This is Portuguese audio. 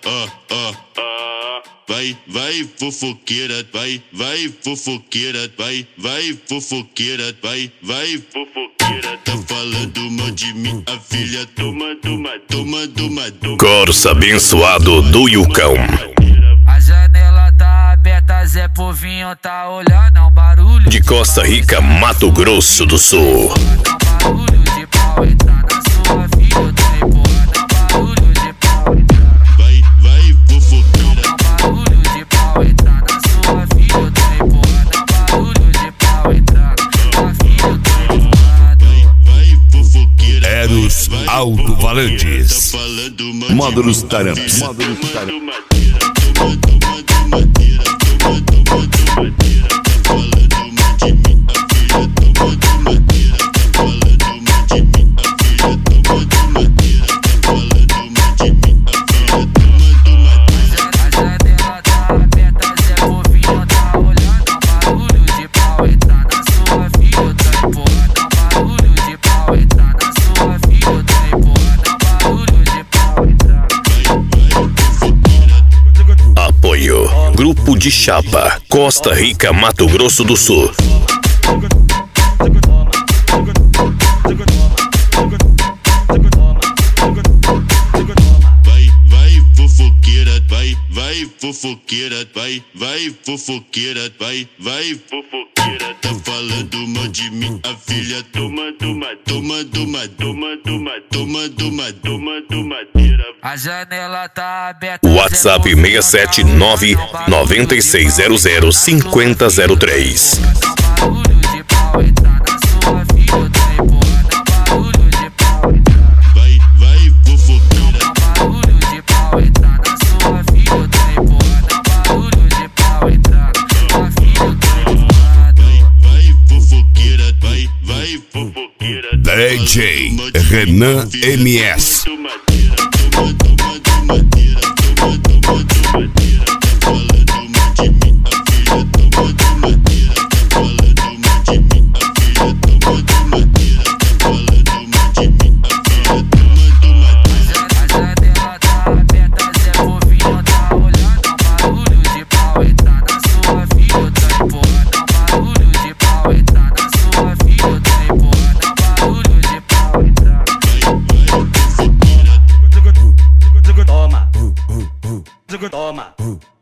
Vai fofoqueira, vai fofoqueira, vai fofoqueira, vai fofoqueira. Tá falando mal de mim, a filha toma. Corsa abençoado do Yucão. A janela tá aberta, Zé Povinho tá olhando, é um barulho De Costa Rica, Mato Grosso do Sul. barulho de pau entrar na sua vida, eu tô empurrando, é um barulho de pau entrar. Vai fofoqueira, Barulho de pau entrar na sua vida, eu tô empurrando, é um barulho de pau entrar na sua vida, eu tô empurrando. vai fofoqueira. Eros Alto-Valentes. Tá falando mal Módulos de mim, Taramps. a filha tomadeira. Tá falando mal de mim, a filha tomadeira. Tá falando mal de mim, a filha tomadeira. Tá falando mal de mim, a filha tomadeira. A janela tá aberta, Zé Povinho tá olhando, é um barulho de pau entrar na sua vida, eu tô empurrando, é um barulho de pau entrar na sua vida, eu tô empurrando, é um barulho de pau entrar. Apoio Grupo de Chapa, Costa Rica, Mato Grosso do Sul. Vai fofoqueira, vai fofoqueira, vai fofoqueira, vai fofoqueira. Tá falando mal de mim, a filha toma. A janela tá aberta. WhatsApp 679-9600-5003. Barulho de pau entrar na sua vida, eu tô empurrando, é um barulho de pau entrar. Vai fofoqueira, Barulho de pau entrar na sua vida, eu tô empurrando, é um barulho de pau entrar na sua vida, eu tô empurrando. vai fofoqueira, vai fofoqueira. DJ Renan MS. A janela tá aberta, Zé Povinho tá olhando, é um barulho de pau entrar na sua vida, eu tô empurrando, é um barulho de pau entrar na sua vida, eu tô empurrando, é um barulho de pau entrar. Toma.